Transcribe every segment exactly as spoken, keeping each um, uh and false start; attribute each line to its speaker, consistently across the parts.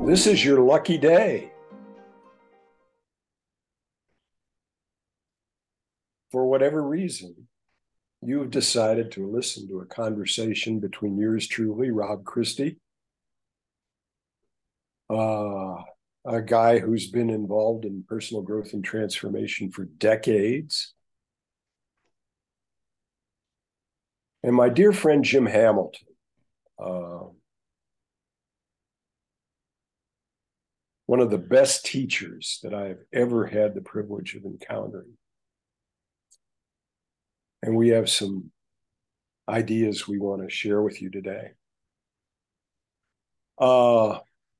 Speaker 1: This is your lucky day. For whatever reason, you have decided to listen to a conversation between yours truly, Rob Christie, uh, a guy who's been involved in personal growth and transformation for decades, and my dear friend Jim Hamilton, uh, one of the best teachers that I have ever had the privilege of encountering. And we have some ideas we want to share with you today. Uh,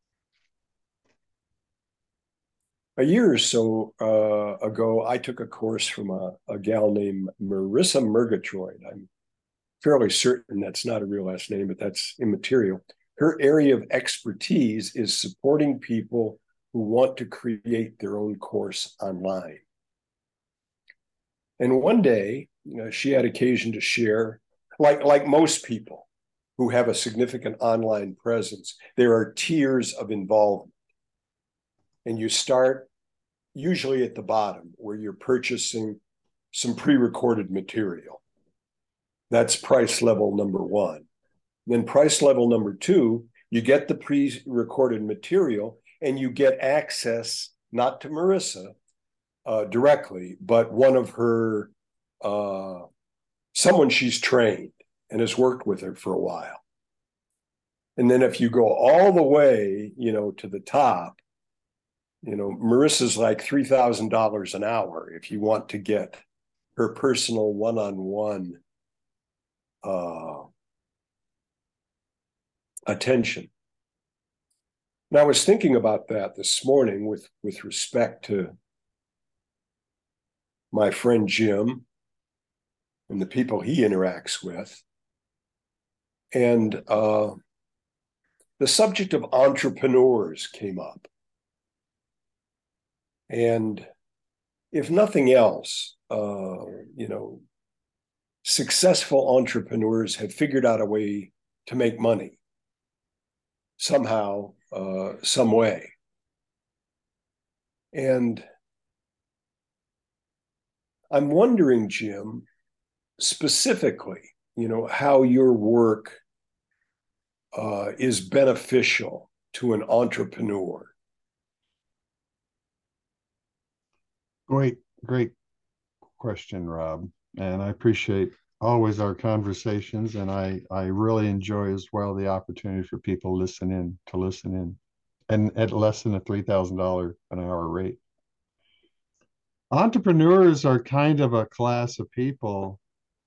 Speaker 1: a year or so uh, ago, I took a course from a, a gal named Marissa Murgatroyd. I'm fairly certain that's not a real last name, but that's immaterial. Her area of expertise is supporting people who want to create their own course online. And one day, you know, she had occasion to share, like, like most people who have a significant online presence, there are tiers of involvement. And you start usually at the bottom where you're purchasing some pre-recorded material. That's price level number one. Then price level number two, you get the pre-recorded material and you get access not to Marissa uh, directly, but one of her, uh, someone she's trained and has worked with her for a while. And then if you go all the way, you know, to the top, you know, Marissa's like three thousand dollars an hour if you want to get her personal one-on-one uh, attention. And I was thinking about that this morning with, with respect to my friend Jim and the people he interacts with. And uh, the subject of entrepreneurs came up. And if nothing else, uh, you know, successful entrepreneurs have figured out a way to make money somehow, uh, some way. And I'm wondering, Jim, specifically, you know, how your work uh, is beneficial to an entrepreneur.
Speaker 2: Great, great question, Rob. And I appreciate always our conversations, and I I really enjoy as well the opportunity for people to listen in to listen in, and at less than a three thousand dollar an hour rate. Entrepreneurs are kind of a class of people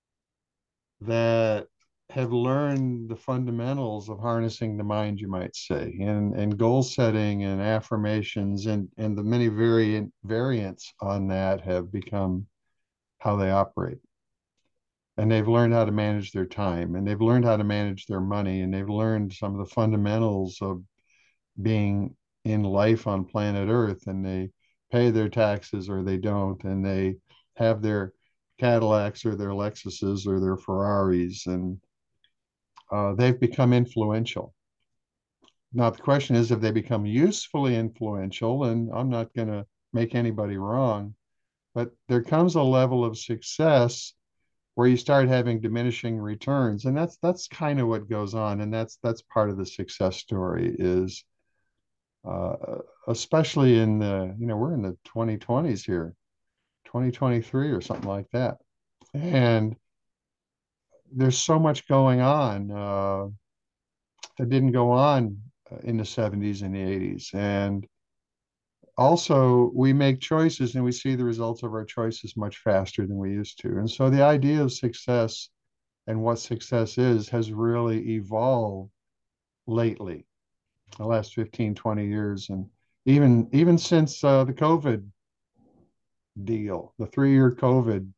Speaker 2: that have learned the fundamentals of harnessing the mind, you might say, and and goal setting and affirmations and and the many variant variants on that have become how they operate. And they've learned how to manage their time, and they've learned how to manage their money, and they've learned some of the fundamentals of being in life on planet Earth, and they pay their taxes or they don't, and they have their Cadillacs or their Lexuses or their Ferraris, and uh, they've become influential. Now, the question is, have they become usefully influential? And I'm not going to make anybody wrong, but there comes a level of success where you start having diminishing returns, and that's that's kind of what goes on, and that's that's part of the success story is uh, especially in the, you know, we're in the twenty twenties here, twenty twenty-three or something like that, and there's so much going on uh, that didn't go on in the seventies and the eighties. And also, we make choices and we see the results of our choices much faster than we used to. And so the idea of success and what success is has really evolved lately, the last fifteen, twenty years. And even even since uh, the COVID deal, the three-year COVID.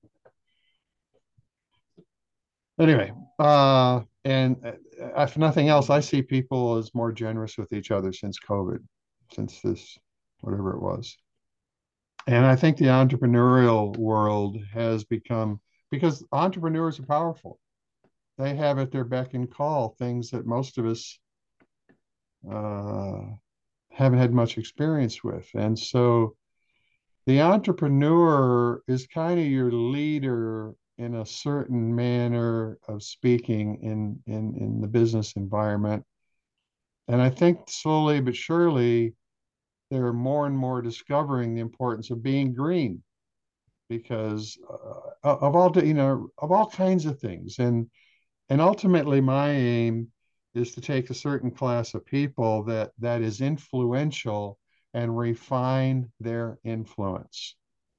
Speaker 2: Anyway, uh, and uh, if nothing else, I see people as more generous with each other since COVID, since this, whatever it was. And I think the entrepreneurial world has become, because entrepreneurs are powerful. They have at their beck and call things that most of us uh, haven't had much experience with. And so the entrepreneur is kind of your leader in a certain manner of speaking in, in, in the business environment. And I think slowly but surely, they're more and more discovering the importance of being green because uh, of all the, you know, of all kinds of things. And and ultimately, my aim is to take a certain class of people that that is influential and refine their influence.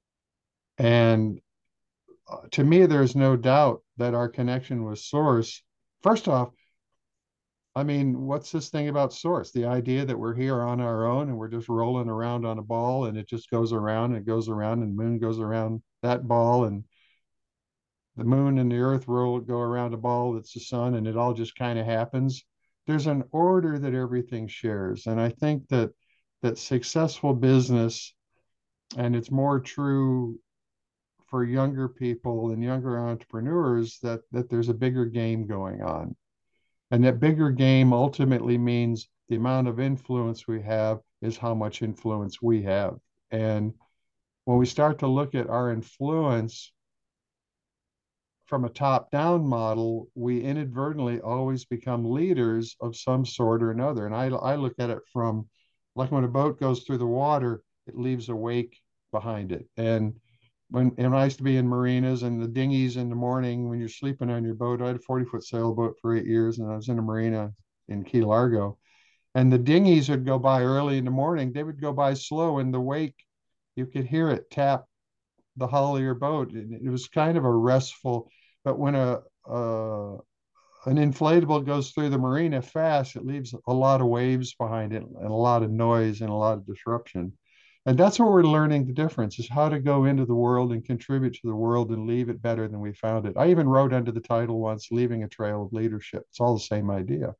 Speaker 2: And uh, to me, there's no doubt that our connection with Source, first off, I mean, what's this thing about Source? The idea that we're here on our own and we're just rolling around on a ball and it just goes around and it goes around and the moon goes around that ball and the moon and the earth roll go around a ball that's the sun and it all just kind of happens. There's an order that everything shares. And I think that that successful business, and it's more true for younger people and younger entrepreneurs, that that there's a bigger game going on. And that bigger game ultimately means the amount of influence we have is how much influence we have. And when we start to look at our influence from a top down model, we inadvertently always become leaders of some sort or another. And I, I look at it from like when a boat goes through the water, it leaves a wake behind it. And when and I used to be in marinas and the dinghies in the morning when you're sleeping on your boat. I had a forty foot sailboat for eight years and I was in a marina in Key Largo. And the dinghies would go by early in the morning. They would go by slow in the wake. You could hear it tap the hull of your boat. It, it was kind of a restful, but when a, a an inflatable goes through the marina fast, it leaves a lot of waves behind it and a lot of noise and a lot of disruption. And that's what we're learning the difference is how to go into the world and contribute to the world and leave it better than we found it. I even wrote under the title once, Leaving a Trail of Leadership. It's all the same idea.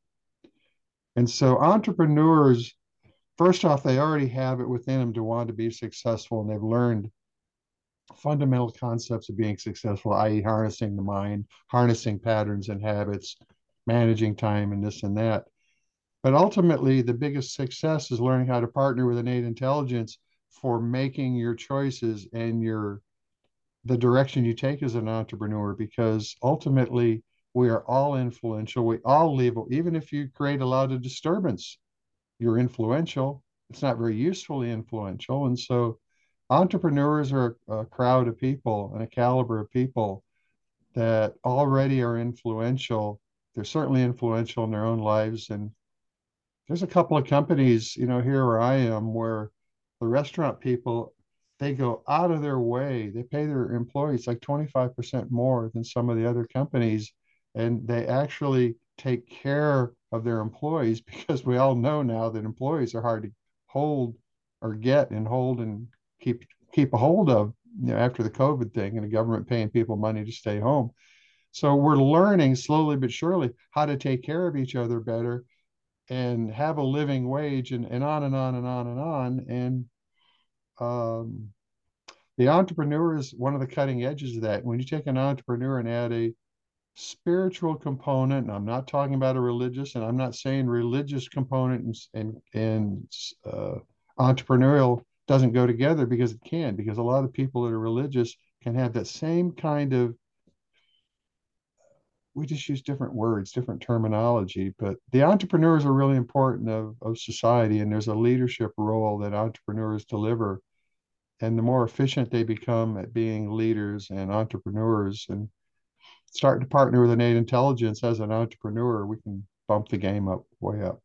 Speaker 2: And so entrepreneurs, first off, they already have it within them to want to be successful and they've learned fundamental concepts of being successful, that is, harnessing the mind, harnessing patterns and habits, managing time, and this and that. But ultimately, the biggest success is learning how to partner with innate intelligence for making your choices and your the direction you take as an entrepreneur, because ultimately we are all influential. We all leave, even if you create a lot of disturbance, you're influential. It's not very usefully influential. And so entrepreneurs are a crowd of people and a caliber of people that already are influential. They're certainly influential in their own lives. And there's a couple of companies, you know, here where I am, where the restaurant people, they go out of their way. They pay their employees like twenty-five percent more than some of the other companies. And they actually take care of their employees because we all know now that employees are hard to hold or get and hold and keep keep a hold of, you know, after the COVID thing and the government paying people money to stay home. So we're learning slowly but surely how to take care of each other better and have a living wage and, and on and on and on and on. And um, the entrepreneur is one of the cutting edges of that. When you take an entrepreneur and add a spiritual component, and I'm not talking about a religious, and I'm not saying religious component and and, and uh, entrepreneurial doesn't go together, because it can, because a lot of people that are religious can have that same kind of, we just use different words, different terminology, but the entrepreneurs are really important of, of society, and there's a leadership role that entrepreneurs deliver. And the more efficient they become at being leaders and entrepreneurs and start to partner with innate intelligence as an entrepreneur, we can bump the game up way up.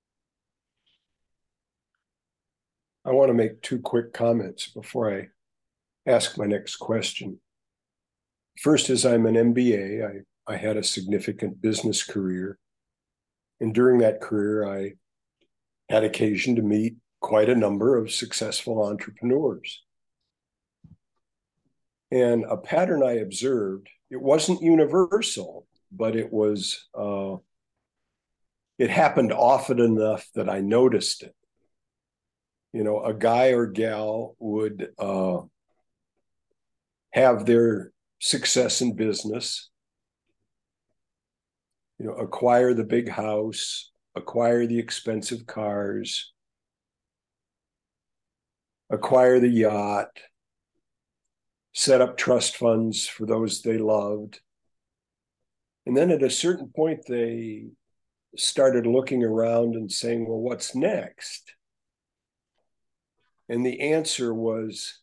Speaker 1: I want to make two quick comments before I ask my next question. First is I'm an M B A. I, I had a significant business career. And during that career, I had occasion to meet quite a number of successful entrepreneurs. And a pattern I observed, it wasn't universal, but it was, uh, it happened often enough that I noticed it. You know, a guy or gal would uh, have their success in business, you know, acquire the big house, acquire the expensive cars, acquire the yacht, set up trust funds for those they loved. And then at a certain point, they started looking around and saying, well, what's next? And the answer was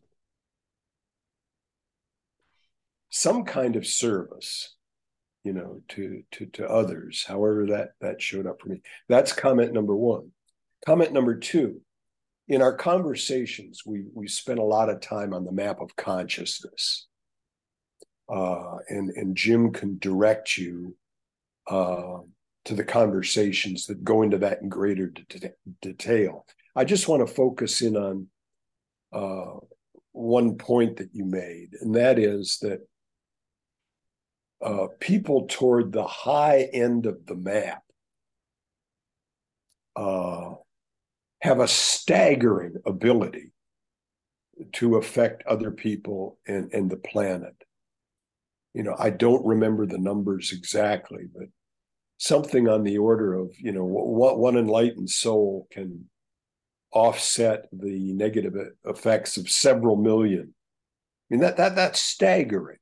Speaker 1: some kind of service, you know, to to to others, however that that showed up for me. That's comment number one. Comment number two, in our conversations, we we spent a lot of time on the map of consciousness. Uh, and, and Jim can direct you uh, to the conversations that go into that in greater de- detail. I just want to focus in on uh, one point that you made, and that is that uh, people toward the high end of the map uh, have a staggering ability to affect other people and, and the planet. You know, I don't remember the numbers exactly, but something on the order of, you know, what one enlightened soul can offset the negative effects of several million. I mean, that that that's staggering.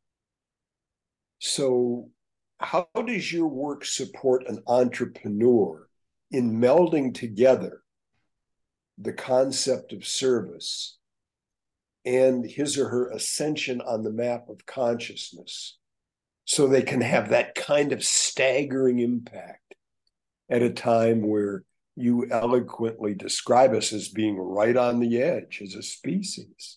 Speaker 1: So how does your work support an entrepreneur in melding together the concept of service and his or her ascension on the map of consciousness so they can have that kind of staggering impact at a time where you eloquently describe us as being right on the edge as a species?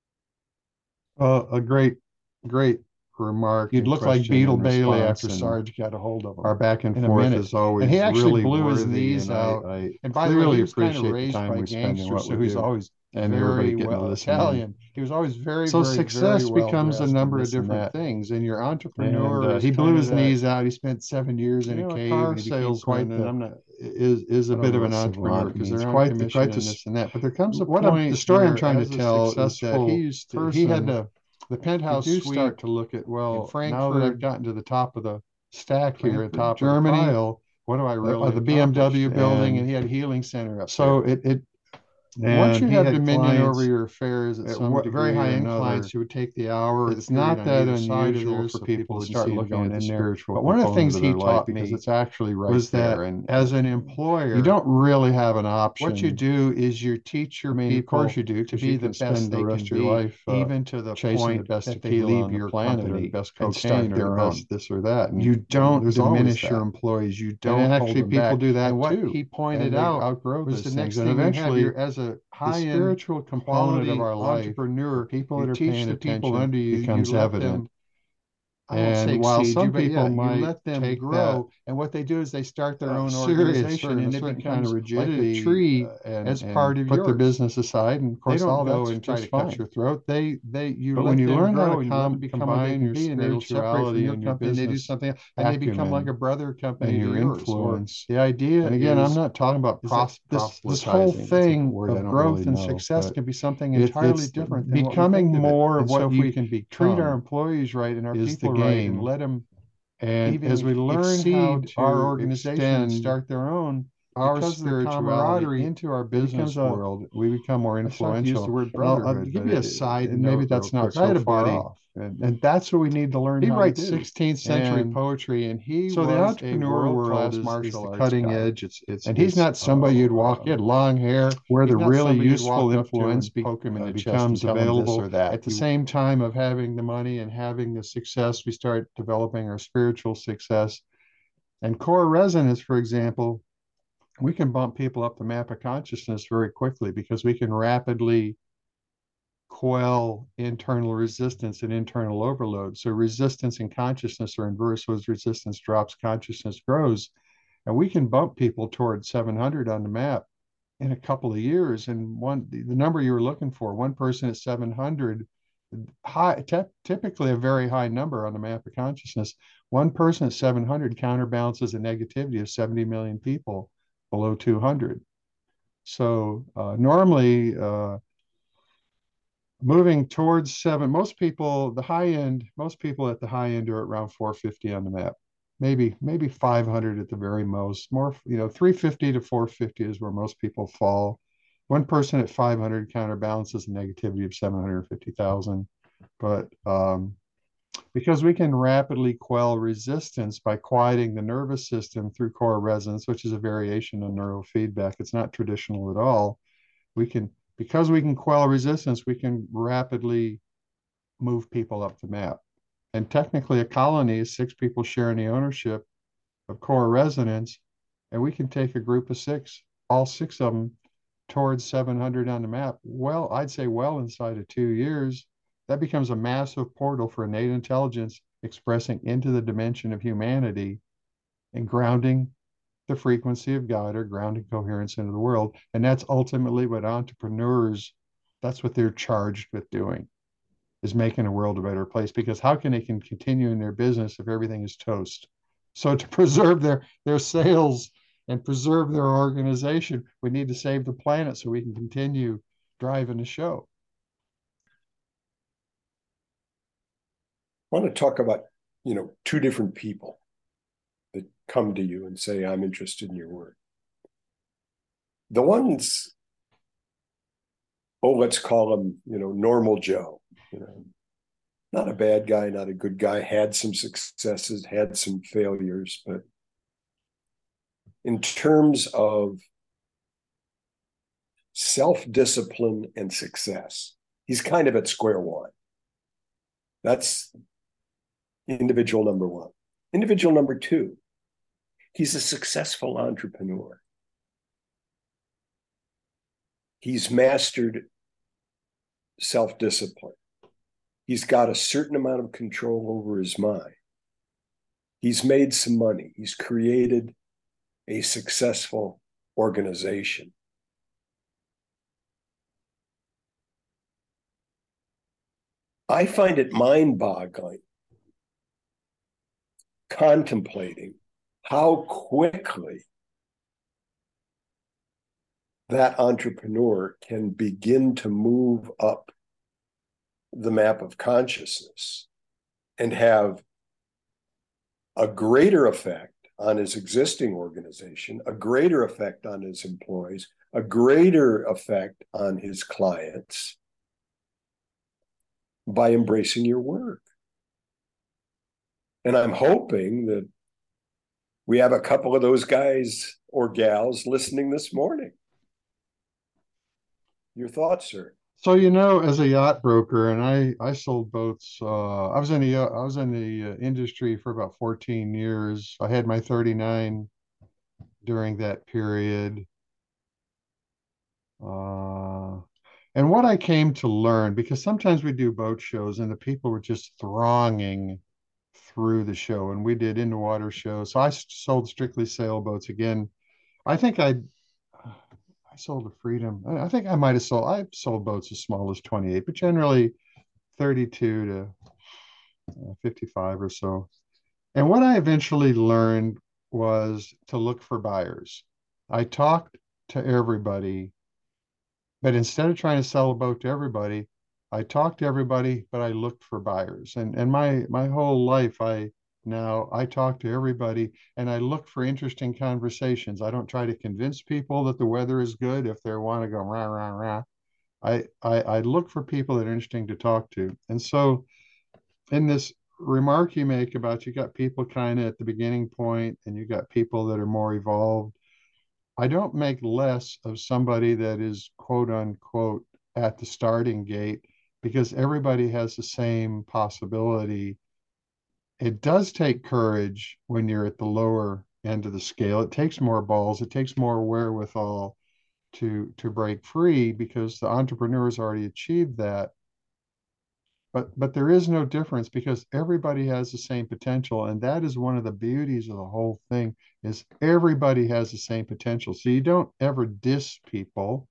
Speaker 2: Uh, a great, great remark.
Speaker 3: You'd
Speaker 2: and
Speaker 3: look like
Speaker 2: question
Speaker 3: Beetle
Speaker 2: and
Speaker 3: Bailey
Speaker 2: response,
Speaker 3: after
Speaker 2: and
Speaker 3: Sarge got a hold of him.
Speaker 2: Our back and
Speaker 3: in a
Speaker 2: forth
Speaker 3: minute.
Speaker 2: is always
Speaker 3: And he actually
Speaker 2: really
Speaker 3: blew his
Speaker 2: worthy,
Speaker 3: knees
Speaker 2: and
Speaker 3: out.
Speaker 2: I, I
Speaker 3: And by the way,
Speaker 2: clearly
Speaker 3: he was kind of
Speaker 2: appreciate the
Speaker 3: raised
Speaker 2: time
Speaker 3: by
Speaker 2: we spend and
Speaker 3: gangsters,
Speaker 2: what
Speaker 3: so
Speaker 2: we
Speaker 3: he's
Speaker 2: do,
Speaker 3: always
Speaker 2: and everybody
Speaker 3: very
Speaker 2: getting to
Speaker 3: well
Speaker 2: listen in.
Speaker 3: Italian. He was always very,
Speaker 2: So
Speaker 3: very,
Speaker 2: success
Speaker 3: very well
Speaker 2: becomes a
Speaker 3: dressed
Speaker 2: number
Speaker 3: and
Speaker 2: of
Speaker 3: this and
Speaker 2: different
Speaker 3: that.
Speaker 2: things, and your
Speaker 3: And
Speaker 2: entrepreneur
Speaker 3: uh,
Speaker 2: is
Speaker 3: he blew
Speaker 2: kind
Speaker 3: his
Speaker 2: of that,
Speaker 3: knees out. He spent seven years in
Speaker 2: you
Speaker 3: a
Speaker 2: know, a
Speaker 3: cave,
Speaker 2: car
Speaker 3: and he became
Speaker 2: salesman,
Speaker 3: quite
Speaker 2: and
Speaker 3: the.
Speaker 2: I'm not is is a
Speaker 3: I don't
Speaker 2: bit
Speaker 3: know
Speaker 2: of an
Speaker 3: what
Speaker 2: entrepreneur
Speaker 3: savant
Speaker 2: because
Speaker 3: means.
Speaker 2: they're on
Speaker 3: Quite the
Speaker 2: commission
Speaker 3: quite
Speaker 2: and
Speaker 3: the.
Speaker 2: this and that. But there comes a
Speaker 3: What I'm
Speaker 2: point
Speaker 3: the story I'm
Speaker 2: where,
Speaker 3: trying to
Speaker 2: as a
Speaker 3: tell is that
Speaker 2: successful
Speaker 3: he used to,
Speaker 2: person,
Speaker 3: he had the the
Speaker 2: you
Speaker 3: penthouse
Speaker 2: do
Speaker 3: suite
Speaker 2: start to look at,
Speaker 3: in
Speaker 2: well, now that I've
Speaker 3: Frankfurt,
Speaker 2: gotten to the top of the stack here,
Speaker 3: Frankfurt,
Speaker 2: top of the
Speaker 3: Germany,
Speaker 2: pile, what do I
Speaker 3: uh,
Speaker 2: really
Speaker 3: the B M W
Speaker 2: accomplish?
Speaker 3: building, and
Speaker 2: And
Speaker 3: he had a healing center up
Speaker 2: so
Speaker 3: there.
Speaker 2: it it
Speaker 3: Once
Speaker 2: and
Speaker 3: you
Speaker 2: he
Speaker 3: have
Speaker 2: had
Speaker 3: dominion over
Speaker 2: clients
Speaker 3: your affairs at
Speaker 2: at
Speaker 3: some
Speaker 2: what very
Speaker 3: degree or
Speaker 2: high-end
Speaker 3: another,
Speaker 2: clients who would take the hour or the
Speaker 3: it's
Speaker 2: period
Speaker 3: not
Speaker 2: on
Speaker 3: that
Speaker 2: either side of
Speaker 3: unusual
Speaker 2: theirs
Speaker 3: for
Speaker 2: so
Speaker 3: people
Speaker 2: people
Speaker 3: to
Speaker 2: to
Speaker 3: start
Speaker 2: see
Speaker 3: looking
Speaker 2: looking
Speaker 3: at
Speaker 2: at the
Speaker 3: in there.
Speaker 2: spiritual
Speaker 3: But one of the
Speaker 2: component
Speaker 3: things
Speaker 2: of
Speaker 3: he
Speaker 2: their life
Speaker 3: taught
Speaker 2: because
Speaker 3: me
Speaker 2: it's actually right
Speaker 3: was that
Speaker 2: there. And
Speaker 3: as an
Speaker 2: you
Speaker 3: employer,
Speaker 2: don't really have an option.
Speaker 3: what you do is you teach your
Speaker 2: I mean,
Speaker 3: people
Speaker 2: of course you do,
Speaker 3: to
Speaker 2: because
Speaker 3: be
Speaker 2: you
Speaker 3: the
Speaker 2: can
Speaker 3: best
Speaker 2: spend the
Speaker 3: they
Speaker 2: rest
Speaker 3: can
Speaker 2: of your
Speaker 3: be,
Speaker 2: life uh,
Speaker 3: even to the
Speaker 2: chasing the
Speaker 3: point
Speaker 2: best
Speaker 3: that they
Speaker 2: tequila
Speaker 3: leave
Speaker 2: on the
Speaker 3: your
Speaker 2: planet or the
Speaker 3: company
Speaker 2: best
Speaker 3: and start
Speaker 2: cocaine or
Speaker 3: their
Speaker 2: the
Speaker 3: own.
Speaker 2: best this or that. And,
Speaker 3: You
Speaker 2: and
Speaker 3: don't
Speaker 2: there's always
Speaker 3: diminish
Speaker 2: that.
Speaker 3: your employees. You
Speaker 2: And
Speaker 3: don't hold
Speaker 2: actually,
Speaker 3: them
Speaker 2: people
Speaker 3: back.
Speaker 2: do that
Speaker 3: And what
Speaker 2: too.
Speaker 3: he pointed
Speaker 2: And they
Speaker 3: out
Speaker 2: outgrow
Speaker 3: was
Speaker 2: those
Speaker 3: the next
Speaker 2: things. And
Speaker 3: thing you have
Speaker 2: eventually,
Speaker 3: your as a
Speaker 2: the
Speaker 3: high-end
Speaker 2: spiritual component of
Speaker 3: quality
Speaker 2: our life, the
Speaker 3: entrepreneur,
Speaker 2: people
Speaker 3: you
Speaker 2: that are
Speaker 3: teach
Speaker 2: paying
Speaker 3: the people
Speaker 2: attention,
Speaker 3: under you, you
Speaker 2: becomes
Speaker 3: let
Speaker 2: evident.
Speaker 3: them, I won't say
Speaker 2: And while
Speaker 3: exceed
Speaker 2: some
Speaker 3: you, but
Speaker 2: people
Speaker 3: yeah, you
Speaker 2: might
Speaker 3: let them
Speaker 2: take that
Speaker 3: grow. And what they do is they start their
Speaker 2: uh,
Speaker 3: own
Speaker 2: serious
Speaker 3: organization,
Speaker 2: or in a
Speaker 3: and it
Speaker 2: certain kind of
Speaker 3: becomes like a
Speaker 2: rigidity
Speaker 3: tree
Speaker 2: uh, and,
Speaker 3: as
Speaker 2: and
Speaker 3: part of
Speaker 2: put their
Speaker 3: yours.
Speaker 2: business aside. And of
Speaker 3: They
Speaker 2: course, all
Speaker 3: don't go
Speaker 2: that's
Speaker 3: and try
Speaker 2: just
Speaker 3: to cut
Speaker 2: fine.
Speaker 3: your throat. They they you
Speaker 2: But
Speaker 3: let
Speaker 2: when you
Speaker 3: them
Speaker 2: learn how
Speaker 3: grow,
Speaker 2: to
Speaker 3: and you let them
Speaker 2: com-
Speaker 3: become what they
Speaker 2: combine
Speaker 3: can
Speaker 2: your
Speaker 3: be, and they will separate from
Speaker 2: spirituality
Speaker 3: your
Speaker 2: and your
Speaker 3: company, and they do
Speaker 2: business
Speaker 3: something else, and they become like
Speaker 2: acumen
Speaker 3: a brother company
Speaker 2: and
Speaker 3: to
Speaker 2: your
Speaker 3: yours. Or
Speaker 2: influence.
Speaker 3: the idea
Speaker 2: And again, I'm
Speaker 3: is
Speaker 2: not talking about
Speaker 3: is that
Speaker 2: pros-
Speaker 3: this this whole
Speaker 2: proselytizing. It's a
Speaker 3: thing
Speaker 2: word I
Speaker 3: of
Speaker 2: don't
Speaker 3: growth
Speaker 2: really
Speaker 3: and
Speaker 2: know,
Speaker 3: success
Speaker 2: but
Speaker 3: can be something
Speaker 2: it,
Speaker 3: entirely
Speaker 2: it's
Speaker 3: different than what we
Speaker 2: becoming
Speaker 3: think of it.
Speaker 2: more of
Speaker 3: And so
Speaker 2: what
Speaker 3: if
Speaker 2: you
Speaker 3: we
Speaker 2: can
Speaker 3: treat our
Speaker 2: become
Speaker 3: employees right and our
Speaker 2: is the
Speaker 3: people right, and
Speaker 2: game.
Speaker 3: let them
Speaker 2: And as
Speaker 3: even
Speaker 2: we learn how
Speaker 3: exceed our
Speaker 2: to
Speaker 3: organization and
Speaker 2: extend
Speaker 3: start their own,
Speaker 2: our
Speaker 3: because of the
Speaker 2: spirituality
Speaker 3: camaraderie,
Speaker 2: into our
Speaker 3: it becomes
Speaker 2: business
Speaker 3: a,
Speaker 2: world, we become more
Speaker 3: I still have to use the
Speaker 2: influential.
Speaker 3: word
Speaker 2: And I'll, I'll
Speaker 3: brotherhood,
Speaker 2: give
Speaker 3: but
Speaker 2: you a
Speaker 3: it,
Speaker 2: side
Speaker 3: and maybe
Speaker 2: note real
Speaker 3: that's not
Speaker 2: quick. I had
Speaker 3: so
Speaker 2: a
Speaker 3: far
Speaker 2: buddy,
Speaker 3: off.
Speaker 2: and
Speaker 3: And that's what we need to learn
Speaker 2: he
Speaker 3: how to
Speaker 2: writes
Speaker 3: do.
Speaker 2: sixteenth century
Speaker 3: And
Speaker 2: poetry, and he
Speaker 3: so the
Speaker 2: was a
Speaker 3: entrepreneur world
Speaker 2: world-class
Speaker 3: is, is
Speaker 2: martial
Speaker 3: the
Speaker 2: arts
Speaker 3: cutting
Speaker 2: guy.
Speaker 3: edge. It's it's
Speaker 2: And
Speaker 3: he's
Speaker 2: his
Speaker 3: not somebody you'd
Speaker 2: uh,
Speaker 3: walk. He had long hair.
Speaker 2: where
Speaker 3: He's
Speaker 2: the
Speaker 3: not
Speaker 2: really
Speaker 3: somebody you'd
Speaker 2: useful
Speaker 3: walk up to
Speaker 2: influence
Speaker 3: and
Speaker 2: be,
Speaker 3: poke him in
Speaker 2: uh,
Speaker 3: the chest and
Speaker 2: becomes
Speaker 3: tell him this
Speaker 2: available
Speaker 3: or that.
Speaker 2: at the
Speaker 3: You,
Speaker 2: same time of having the money and having the success. We start developing our spiritual success. And core resonance, for example, we can bump people up the map of consciousness very quickly because we can rapidly quell internal resistance and internal overload. So resistance and consciousness are inverse. As resistance drops, consciousness grows. And we can bump people toward seven hundred on the map in a couple of years. And one, the number you were looking for, one person at seven hundred, high, typically a very high number on the map of consciousness. One person at seven hundred counterbalances a negativity of seventy million people below two hundred. So uh, normally, uh, moving towards seven, most people, the high end, most people at the high end are around four fifty on the map. Maybe, maybe five hundred at the very most. More, you know, three fifty to four fifty is where most people fall. one person at five hundred counterbalances a negativity of seven hundred fifty thousand. But um, because we can rapidly quell resistance by quieting the nervous system through core resonance, which is a variation on neurofeedback. It's not traditional at all. We can, because we can quell resistance, we can rapidly move people up the map. And technically, a colony is six people sharing the ownership of core resonance, and we can take a group of six, all six of them, towards seven hundred on the map. Well, I'd say well inside of two years, that becomes a massive portal for innate intelligence expressing into the dimension of humanity and grounding the frequency of God or grounding coherence into the world. And that's ultimately what entrepreneurs, that's what they're charged with doing, is making the world a better place. Because how can they can continue in their business if everything is toast? So to preserve their their sales and preserve their organization, we need to save the planet so we can continue driving the show.
Speaker 1: I want to talk about, you know, two different people that come to you and say, I'm interested in your work. The ones, oh, let's call him, you know, normal Joe, you know, not a bad guy, not a good guy, had some successes, had some failures, but in terms of self-discipline and success, he's kind of at square one. That's individual number one. Individual number two, he's a successful entrepreneur. He's mastered self-discipline. He's got a certain amount of control over his mind. He's made some money. He's created a successful organization. I find it mind-boggling contemplating how quickly that entrepreneur can begin to move up the map of consciousness and have a greater effect on his existing organization, a greater effect on his employees, a greater effect on his clients by embracing your work. And I'm hoping that we have a couple of those guys or gals listening this morning. Your thoughts, sir?
Speaker 2: So, you know, as a yacht broker, and I I sold boats. Uh, I was in the I was in the uh, industry for about fourteen years. I had my thirty-nine during that period. Uh, and what I came to learn, because sometimes we do boat shows and the people were just thronging through the show, and we did in the water shows. So I sold strictly sailboats again. I think I I sold a Freedom. I think I might have sold. I sold boats as small as twenty-eight, but generally thirty-two to uh, fifty-five or so. And what I eventually learned was to look for buyers. I talked to everybody, but instead of trying to sell a boat to everybody, I talked to everybody, but I looked for buyers. And and my my whole life, I now I talk to everybody and I look for interesting conversations. I don't try to convince people that the weather is good if they want to go rah rah rah. I, I I look for people that are interesting to talk to. And so in this remark you make about you got people kind of at the beginning point and you got people that are more evolved, I don't make less of somebody that is quote unquote at the starting gate because everybody has the same possibility. It does take courage when you're at the lower end of the scale. It takes more balls, it takes more wherewithal to to break free because the entrepreneur's already achieved that. But but there is no difference because everybody has the same potential, and that is one of the beauties of the whole thing is everybody has the same potential. So you don't ever diss people.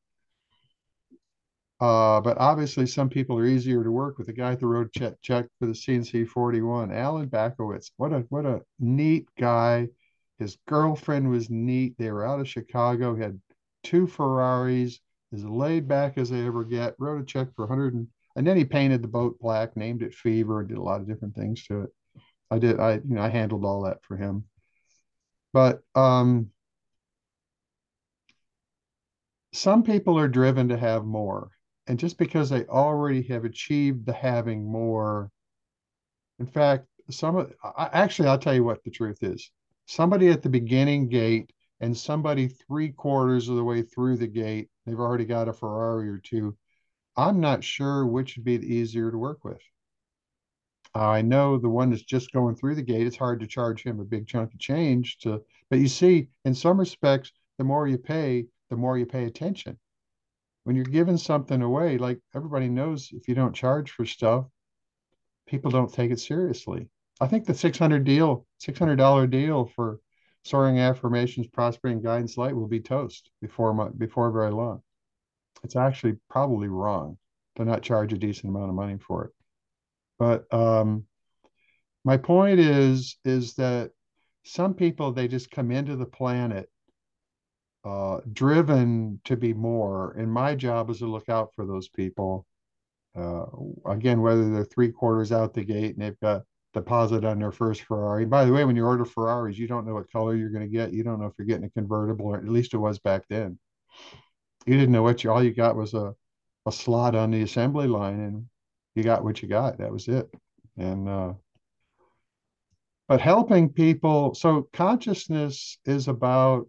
Speaker 2: Uh, but obviously, some people are easier to work with. The guy at the road check, check for the C N C forty-one, Alan Bakowitz. What a what a neat guy. His girlfriend was neat. They were out of Chicago. He had two Ferraris. As laid back as they ever get. Wrote a check for one hundred and, and then he painted the boat black, named it Fever, and did a lot of different things to it. I did. I you know I handled all that for him. But um, some people are driven to have more. And just because they already have achieved the having more, in fact, some of, I, actually, I'll tell you what the truth is. Somebody at the beginning gate and somebody three quarters of the way through the gate, they've already got a Ferrari or two. I'm not sure which would be the easier to work with. I know the one that's just going through the gate, it's hard to charge him a big chunk of change to, but you see, in some respects, the more you pay, the more you pay attention. When you're giving something away, like everybody knows, if you don't charge for stuff, people don't take it seriously. I think the six hundred deal, six hundred dollar deal for Soaring Affirmations, Prospering Guidance Light will be toast before my, before very long. It's actually probably wrong to not charge a decent amount of money for it. But um, my point is is that some people, they just come into the planet uh, driven to be more, and my job is to look out for those people. Uh, again, whether they're three quarters out the gate and they've got deposit on their first Ferrari. By the way, when you order Ferraris, you don't know what color you're going to get. You don't know if you're getting a convertible, or at least it was back then. You didn't know what you, all you got was a, a slot on the assembly line, and you got what you got. That was it. And uh, but helping people, so consciousness is about,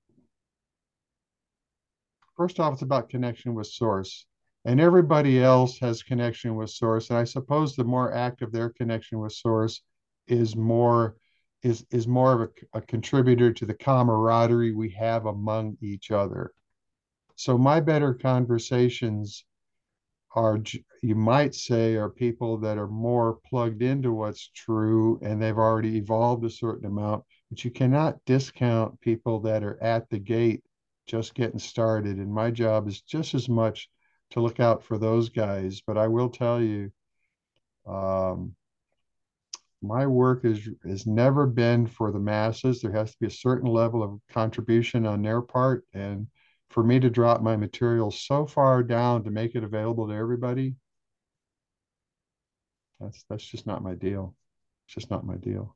Speaker 2: first off, it's about connection with source. And everybody else has connection with source. And I suppose the more active their connection with source is more is is more of a, a contributor to the camaraderie we have among each other. So my better conversations are, you might say, are people that are more plugged into what's true and they've already evolved a certain amount, but you cannot discount people that are at the gate just getting started. And my job is just as much to look out for those guys. But I will tell you, um, my work is has never been for the masses. There has to be a certain level of contribution on their part. And for me to drop my material so far down to make it available to everybody, that's that's just not my deal. It's just not my deal.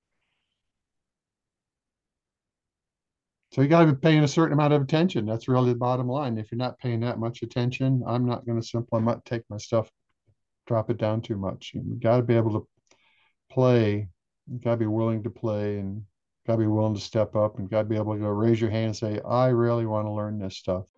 Speaker 2: So you got to be paying a certain amount of attention. That's really the bottom line. If you're not paying that much attention, I'm not going to simply not take my stuff, drop it down too much. You got to be able to play. You got to be willing to play, and got to be willing to step up, and got to be able to go raise your hand and say, I really want to learn this stuff.